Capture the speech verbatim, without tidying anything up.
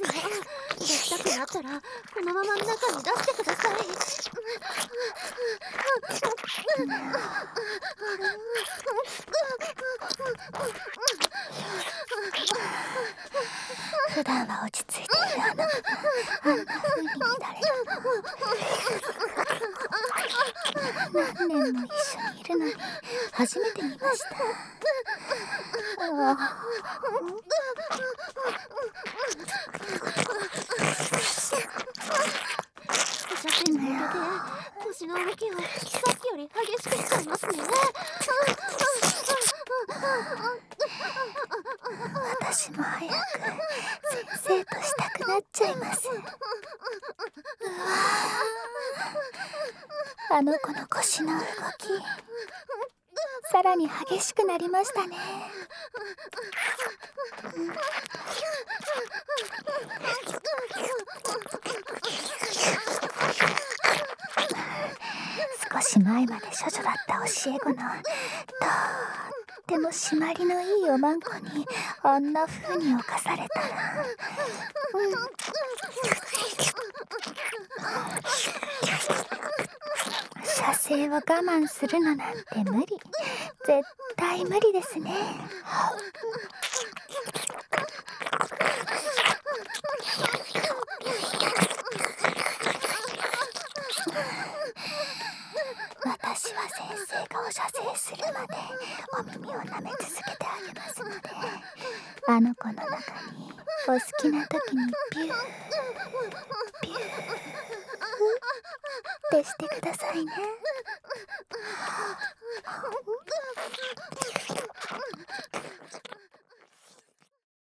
ですよ。出したくなったらこのまま中に出してください。 普段は落ち着いているあの子があんな風に乱れるのは何年も一緒にいるのに初めて見ました。あお茶筅に向けて腰の動きをさっきより激しくしちゃいますね。 私も早く先生としたくなっちゃいます。あの子の腰の動きさらに激しくなりましたね。少し前まで処女だった教え子のとっても締まりのいいおまんこにあんな風に侵されたら、うん、射精を我慢するのなんて無理、絶対無理ですね。私は先生がお射精するまでお耳を舐め続けてあげますので、あの子の中にお好きな時にビュービューってしてくださいね。